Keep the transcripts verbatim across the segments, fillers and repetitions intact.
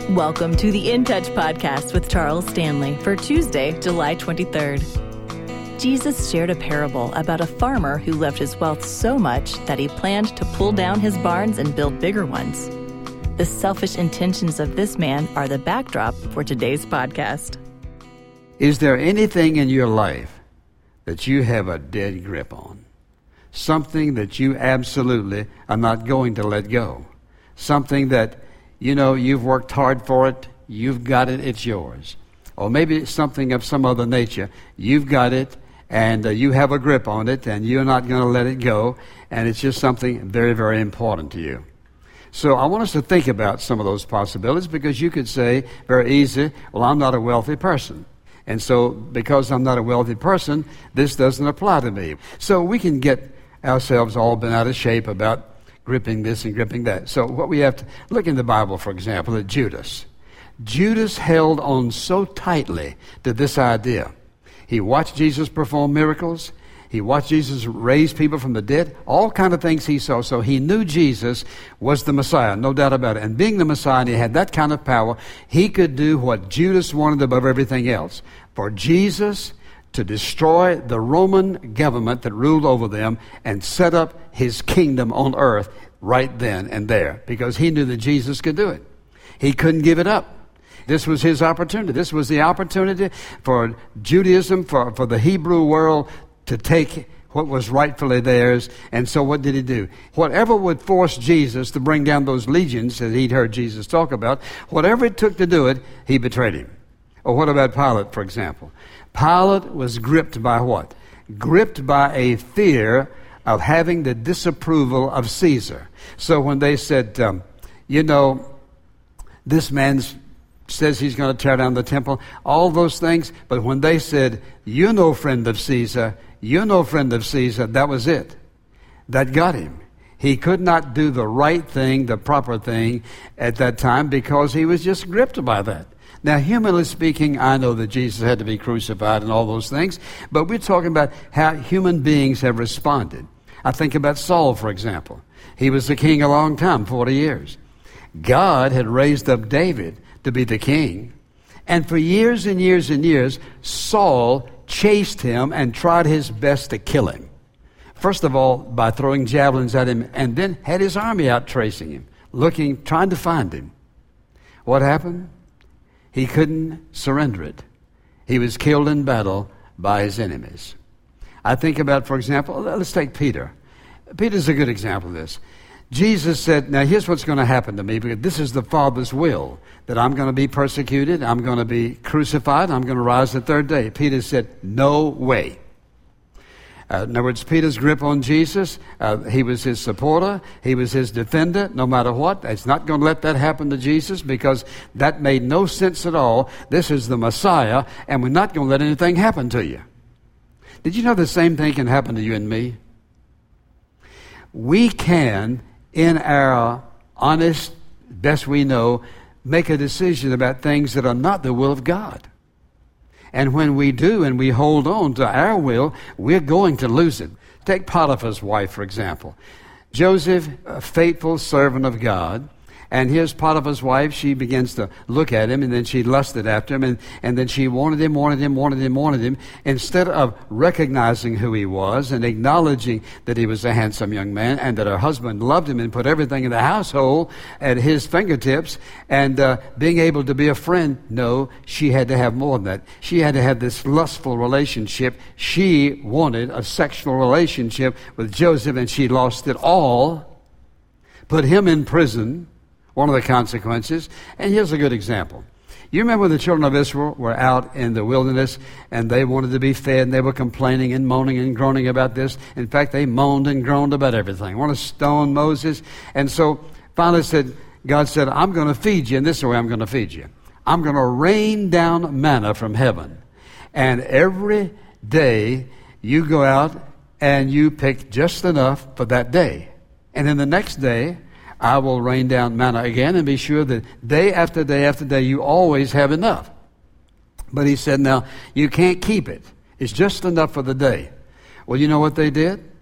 Welcome to the In Touch podcast with Charles Stanley for Tuesday, July twenty-third. Jesus shared a parable about a farmer who loved his wealth so much that he planned to pull down his barns and build bigger ones. The selfish intentions of this man are the backdrop for today's podcast. Is there anything in your life that you have a dead grip on? Something that you absolutely are not going to let go? Something that, you know, you've worked hard for it, you've got it, it's yours. Or maybe it's something of some other nature. You've got it, and uh, you have a grip on it, and you're not going to let it go, and it's just something very, very important to you. So I want us to think about some of those possibilities, because you could say very easy, well, I'm not a wealthy person. And so because I'm not a wealthy person, this doesn't apply to me. So we can get ourselves all bent out of shape about gripping this and gripping that. So what we have to look in the Bible, for example, at Judas. Judas held on so tightly to this idea. He watched Jesus perform miracles. He watched Jesus raise people from the dead. All kind of things he saw. So he knew Jesus was the Messiah, no doubt about it. And being the Messiah, and he had that kind of power, he could do what Judas wanted above everything else. For Jesus to destroy the Roman government that ruled over them and set up his kingdom on earth right then and there, because he knew that Jesus could do it. He couldn't give it up. This was his opportunity. This was the opportunity for Judaism, for, for the Hebrew world to take what was rightfully theirs. And so what did he do? Whatever would force Jesus to bring down those legions that he'd heard Jesus talk about, whatever it took to do it, he betrayed him. Or what about Pilate, for example? Pilate was gripped by what? Gripped by a fear of having the disapproval of Caesar. So when they said, um, you know, this man says he's going to tear down the temple, all those things, but when they said, you're no friend of Caesar, you're no friend of Caesar, that was it. That got him. He could not do the right thing, the proper thing at that time, because he was just gripped by that. Now, humanly speaking, I know that Jesus had to be crucified and all those things, but we're talking about how human beings have responded. I think about Saul, for example. He was the king a long time, forty years. God had raised up David to be the king, and for years and years and years, Saul chased him and tried his best to kill him. First of all, by throwing javelins at him, and then had his army out tracing him, looking, trying to find him. What happened? He couldn't surrender it. He was killed in battle by his enemies. I think about, for example, let's take Peter. Peter's a good example of this. Jesus said, now here's what's going to happen to me, because this is the Father's will, that I'm going to be persecuted, I'm going to be crucified, I'm going to rise the third day. Peter said, no way. Uh, in other words, Peter's grip on Jesus, uh, he was his supporter, he was his defender, no matter what. It's not going to let that happen to Jesus, because that made no sense at all. This is the Messiah, and we're not going to let anything happen to you. Did you know the same thing can happen to you and me? We can, in our honest, best we know, make a decision about things that are not the will of God. And when we do and we hold on to our will, we're going to lose it. Take Potiphar's wife, for example. Joseph, a faithful servant of God, and here's Potiphar's wife. She begins to look at him, and then she lusted after him, and, and then she wanted him, wanted him, wanted him, wanted him. Instead of recognizing who he was and acknowledging that he was a handsome young man and that her husband loved him and put everything in the household at his fingertips and uh, being able to be a friend, no, she had to have more than that. She had to have this lustful relationship. She wanted a sexual relationship with Joseph, and she lost it all, put him in prison. One of the consequences. And here's a good example. You remember when the children of Israel were out in the wilderness and they wanted to be fed, and they were complaining and moaning and groaning about this. In fact, they moaned and groaned about everything. Want to stone Moses. And so finally said, God said, I'm going to feed you, and this is the way I'm going to feed you. I'm going to rain down manna from heaven. And every day you go out and you pick just enough for that day. And then the next day, I will rain down manna again, and be sure that day after day after day you always have enough. But he said, now, you can't keep it. It's just enough for the day. Well, you know what they did?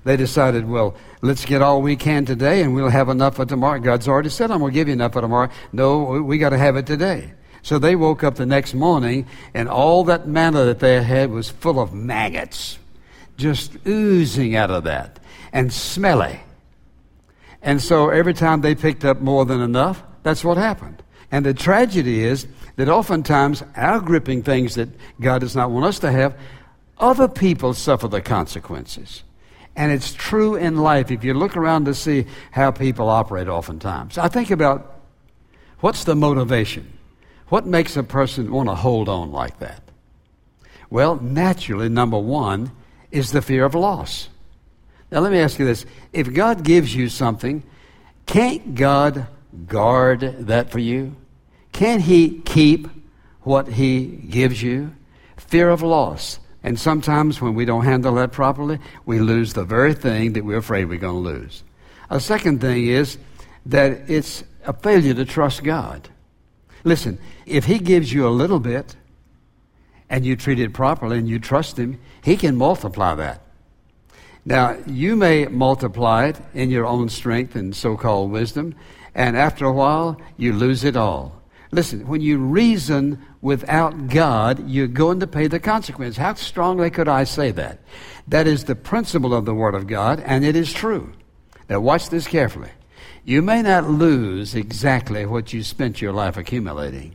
They decided, well, let's get all we can today and we'll have enough for tomorrow. God's already said, I'm going to give you enough for tomorrow. No, we got to have it today. So they woke up the next morning and all that manna that they had was full of maggots, just oozing out of that, and smelly. And so every time they picked up more than enough, that's what happened. And the tragedy is that oftentimes our gripping things that God does not want us to have, other people suffer the consequences. And it's true in life if you look around to see how people operate oftentimes. I think about what's the motivation? What makes a person want to hold on like that? Well, naturally, number one is the fear of loss. Now, let me ask you this. If God gives you something, can't God guard that for you? Can't He keep what He gives you? Fear of loss. And sometimes when we don't handle that properly, we lose the very thing that we're afraid we're going to lose. A second thing is that it's a failure to trust God. Listen, if He gives you a little bit and you treat it properly and you trust Him, He can multiply that. Now, you may multiply it in your own strength and so-called wisdom, and after a while, you lose it all. Listen, when you reason without God, you're going to pay the consequence. How strongly could I say that? That is the principle of the Word of God, and it is true. Now, watch this carefully. You may not lose exactly what you spent your life accumulating,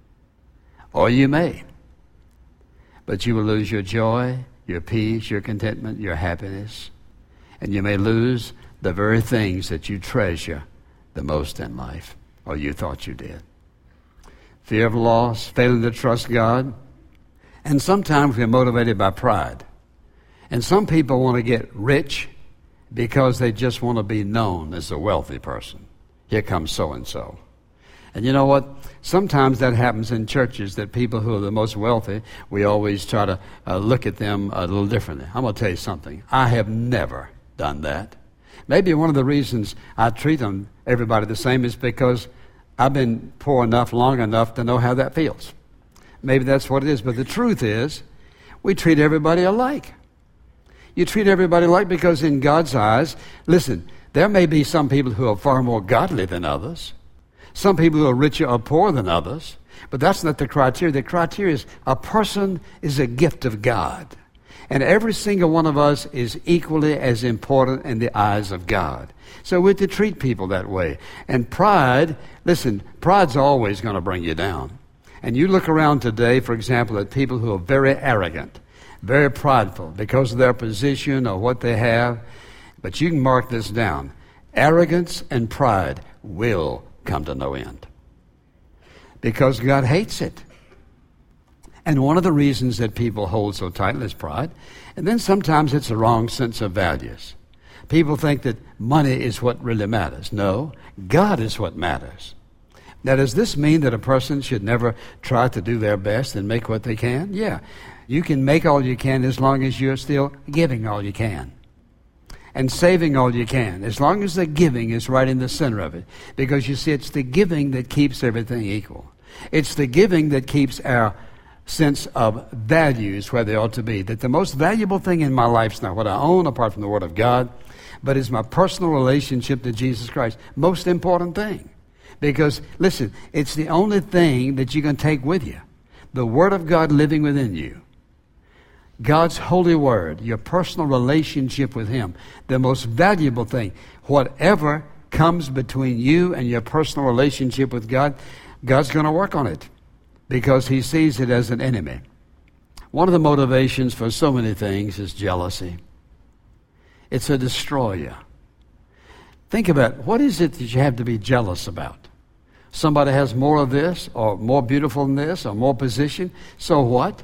or you may, but you will lose your joy, your peace, your contentment, your happiness, and you may lose the very things that you treasure the most in life, or you thought you did. Fear of loss, failing to trust God, and sometimes we're motivated by pride. And some people want to get rich because they just want to be known as a wealthy person. Here comes so-and-so. And you know what? Sometimes that happens in churches, that people who are the most wealthy, we always try to uh, look at them a little differently. I'm going to tell you something. I have never done that. Maybe one of the reasons I treat them, everybody the same, is because I've been poor enough long enough to know how that feels. Maybe that's what it is. But the truth is, we treat everybody alike. You treat everybody alike because in God's eyes, listen, there may be some people who are far more godly than others. Some people who are richer or poorer than others. But that's not the criteria. The criteria is a person is a gift of God. And every single one of us is equally as important in the eyes of God. So we're to treat people that way. And pride, listen, pride's always going to bring you down. And you look around today, for example, at people who are very arrogant, very prideful because of their position or what they have. But you can mark this down. Arrogance and pride will come to no end. Because God hates it. And one of the reasons that people hold so tightly is pride. And then sometimes it's a wrong sense of values. People think that money is what really matters. No, God is what matters. Now, does this mean that a person should never try to do their best and make what they can? Yeah. You can make all you can as long as you're still giving all you can. And saving all you can, as long as the giving is right in the center of it. Because you see, it's the giving that keeps everything equal. It's the giving that keeps our sense of values where they ought to be. That the most valuable thing in my life is not what I own apart from the Word of God, but is my personal relationship to Jesus Christ. Most important thing. Because, listen, it's the only thing that you can take with you. The Word of God living within you. God's holy Word, your personal relationship with Him, the most valuable thing. Whatever comes between you and your personal relationship with God, God's going to work on it because He sees it as an enemy. One of the motivations for so many things is jealousy. It's a destroyer. Think about, what is it that you have to be jealous about? Somebody has more of this, or more beautiful than this, or more position. So what?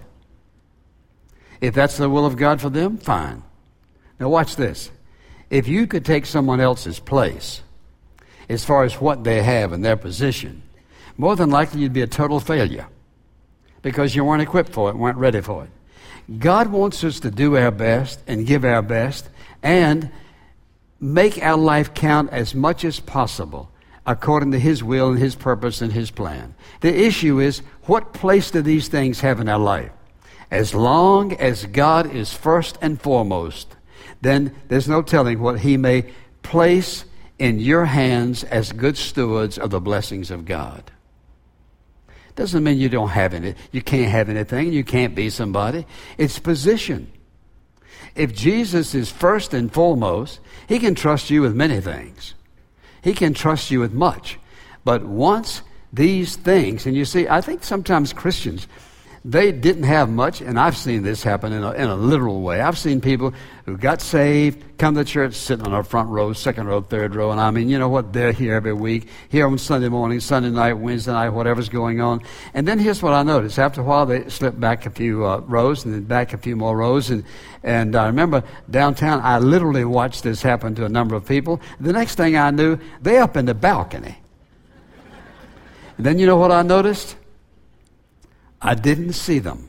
If that's the will of God for them, fine. Now watch this. If you could take someone else's place, as far as what they have and their position, more than likely you'd be a total failure because you weren't equipped for it, weren't ready for it. God wants us to do our best and give our best and make our life count as much as possible according to His will and His purpose and His plan. The issue is, what place do these things have in our life? As long as God is first and foremost, then there's no telling what he may place in your hands as good stewards of the blessings of God. Doesn't mean you don't have any, you can't have anything, you can't be somebody. It's position. If Jesus is first and foremost, he can trust you with many things. He can trust you with much. But once these things, and you see, I think sometimes Christians, they didn't have much, and I've seen this happen in a, in a literal way. I've seen people who got saved, come to church, sitting on our front row, second row, third row, and I mean, you know what, they're here every week, here on Sunday morning, Sunday night, Wednesday night, whatever's going on. And then here's what I noticed. After a while, they slip back a few uh, rows, and then back a few more rows, and, and I remember downtown, I literally watched this happen to a number of people. The next thing I knew, they're up in the balcony. And then you know what I noticed? I didn't see them.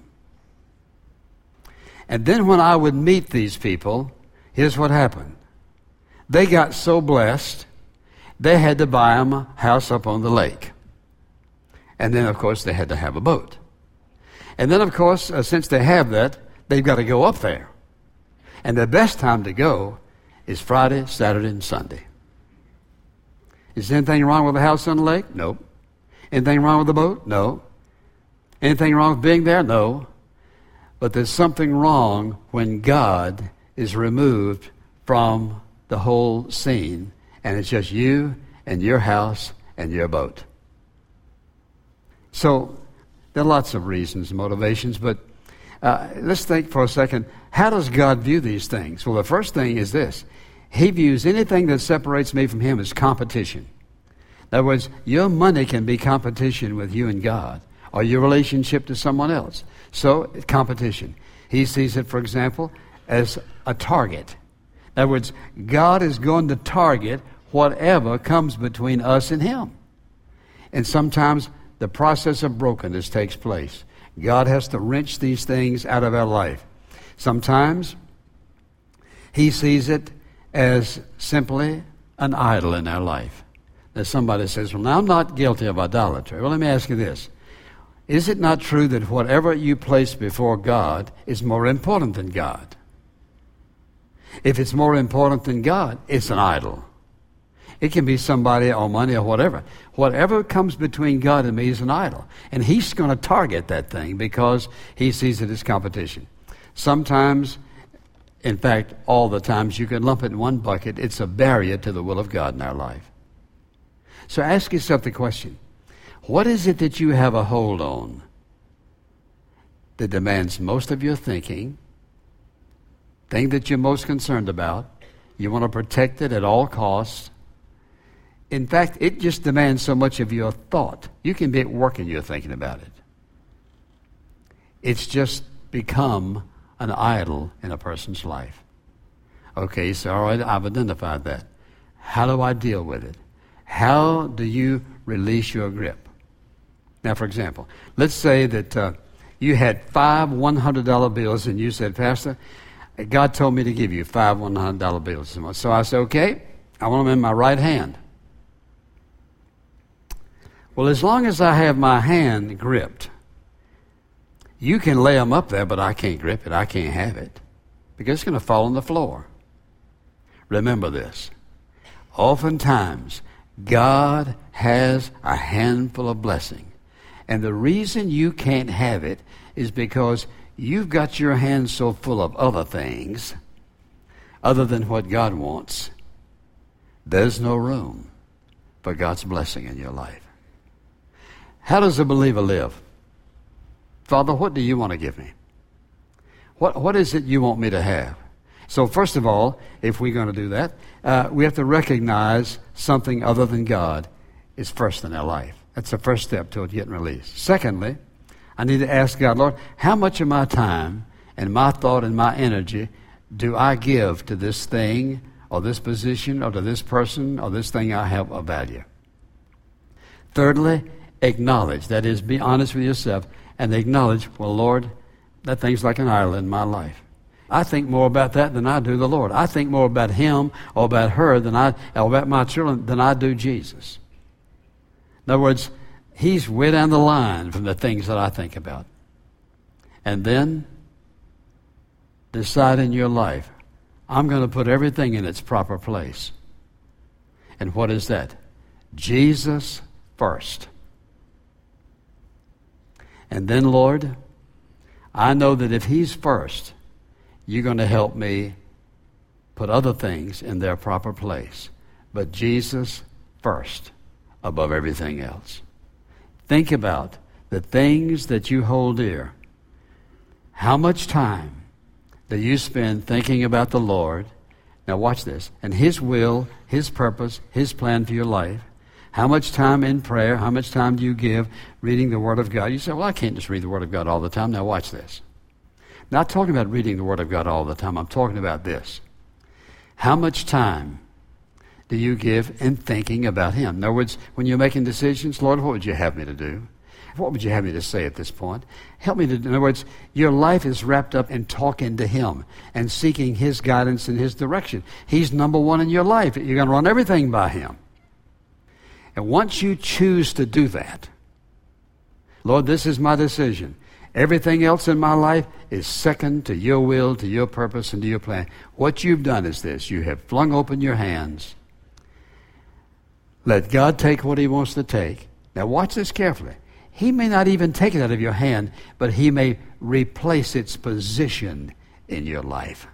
And then when I would meet these people, here's what happened. They got so blessed, they had to buy them a house up on the lake. And then, of course, they had to have a boat. And then, of course, uh, since they have that, they've got to go up there. And the best time to go is Friday, Saturday, and Sunday. Is there anything wrong with the house on the lake? Nope. Anything wrong with the boat? No. Anything wrong with being there? No. But there's something wrong when God is removed from the whole scene, and it's just you and your house and your boat. So there are lots of reasons, motivations, but uh, let's think for a second, how does God view these things? Well, the first thing is this. He views anything that separates me from him as competition. In other words, your money can be competition with you and God, or your relationship to someone else. So, competition. He sees it, for example, as a target. In other words, God is going to target whatever comes between us and him. And sometimes the process of brokenness takes place. God has to wrench these things out of our life. Sometimes he sees it as simply an idol in our life. That somebody says, well, now I'm not guilty of idolatry. Well, let me ask you this. Is it not true that whatever you place before God is more important than God? If it's more important than God, it's an idol. It can be somebody or money or whatever. Whatever comes between God and me is an idol. And he's going to target that thing because he sees it as competition. Sometimes, in fact, all the times you can lump it in one bucket, it's a barrier to the will of God in our life. So ask yourself the question, what is it that you have a hold on that demands most of your thinking, thing that you're most concerned about? You want to protect it at all costs. In fact, it just demands so much of your thought. You can be at work and you're thinking about it. It's just become an idol in a person's life. Okay, so all right, I've identified that. How do I deal with it? How do you release your grip? Now, for example, let's say that uh, you had five one hundred dollar bills and you said, Pastor, God told me to give you five one hundred dollar bills. So I said, okay, I want them in my right hand. Well, as long as I have my hand gripped, you can lay them up there, but I can't grip it. I can't have it because it's going to fall on the floor. Remember this. Oftentimes, God has a handful of blessing. And the reason you can't have it is because you've got your hands so full of other things other than what God wants. There's no room for God's blessing in your life. How does a believer live? Father, what do you want to give me? What, what is it you want me to have? So first of all, if we're going to do that, uh, we have to recognize something other than God is first in our life. That's the first step toward getting released. Secondly, I need to ask God, Lord, how much of my time and my thought and my energy do I give to this thing or this position or to this person or this thing I have of value? Thirdly, acknowledge. That is, be honest with yourself and acknowledge, well, Lord, that thing's like an idol in my life. I think more about that than I do the Lord. I think more about him or about her than I, or about my children than I do Jesus. In other words, he's way down the line from the things that I think about. And then decide in your life, I'm going to put everything in its proper place. And what is that? Jesus first. And then, Lord, I know that if He's first, you're going to help me put other things in their proper place. But Jesus first, above everything else. Think about the things that you hold dear. How much time do you spend thinking about the Lord? Now watch this. And His will, His purpose, His plan for your life. How much time in prayer? How much time do you give reading the Word of God? You say, well, I can't just read the Word of God all the time. Now watch this. I'm not talking about reading the Word of God all the time. I'm talking about this. How much time do you give in thinking about Him? In other words, when you're making decisions, Lord, what would you have me to do? What would you have me to say at this point? Help me to, in other words, your life is wrapped up in talking to Him and seeking His guidance and His direction. He's number one in your life. You're going to run everything by Him. And once you choose to do that, Lord, this is my decision. Everything else in my life is second to your will, to your purpose, and to your plan. What you've done is this. You have flung open your hands. Let God take what He wants to take. Now watch this carefully. He may not even take it out of your hand, but He may replace its position in your life.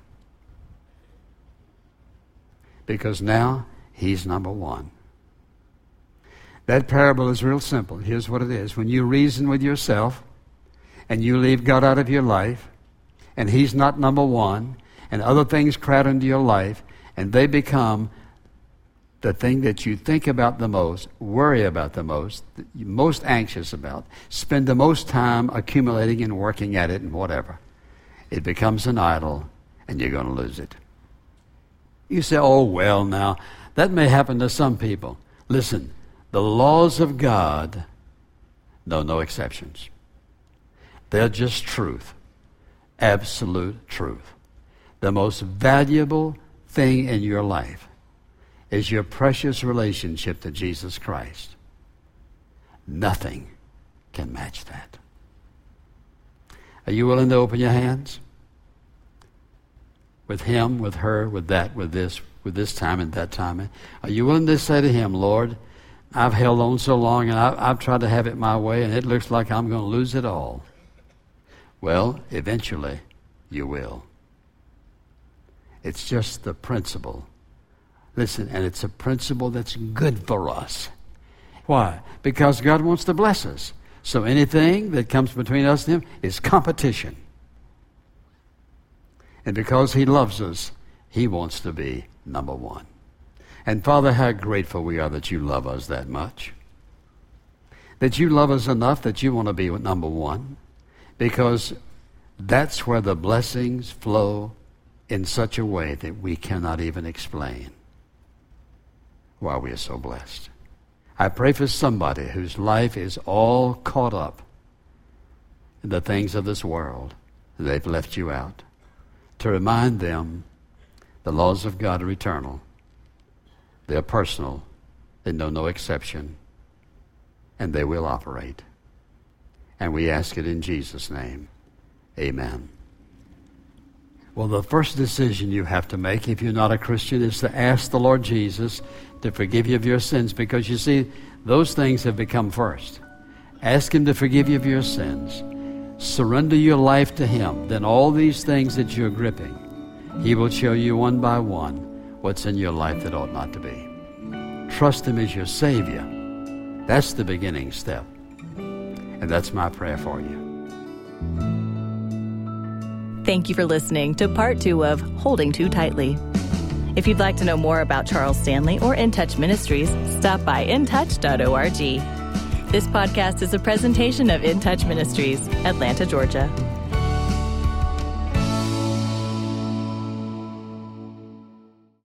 Because now He's number one. That parable is real simple. Here's what it is. When you reason with yourself and you leave God out of your life and He's not number one and other things crowd into your life and they become the thing that you think about the most, worry about the most, you're most anxious about, spend the most time accumulating and working at it and whatever, it becomes an idol and you're going to lose it. You say, oh, well, now, that may happen to some people. Listen, the laws of God know no exceptions. They're just truth, absolute truth. The most valuable thing in your life is your precious relationship to Jesus Christ. Nothing can match that. Are you willing to open your hands? With Him, with her, with that, with this, with this time and that time. Are you willing to say to Him, Lord, I've held on so long and I've, I've tried to have it my way and it looks like I'm going to lose it all. Well, eventually you will. It's just the principle. Listen, and it's a principle that's good for us. Why? Because God wants to bless us. So anything that comes between us and Him is competition. And because He loves us, He wants to be number one. And Father, how grateful we are that you love us that much. That you love us enough that you want to be number one. Because that's where the blessings flow in such a way that we cannot even explain why we are so blessed. I pray for somebody whose life is all caught up in the things of this world. They've left you out. To remind them the laws of God are eternal. They're personal. They know no exception. And they will operate. And we ask it in Jesus' name. Amen. Well, the first decision you have to make if you're not a Christian is to ask the Lord Jesus to forgive you of your sins, because you see, those things have become first. Ask Him to forgive you of your sins. Surrender your life to Him. Then all these things that you're gripping, He will show you one by one what's in your life that ought not to be. Trust Him as your Savior. That's the beginning step. And that's my prayer for you. Thank you for listening to part two of Holding Too Tightly. If you'd like to know more about Charles Stanley or In Touch Ministries, stop by in touch dot org. This podcast is a presentation of In Touch Ministries, Atlanta, Georgia.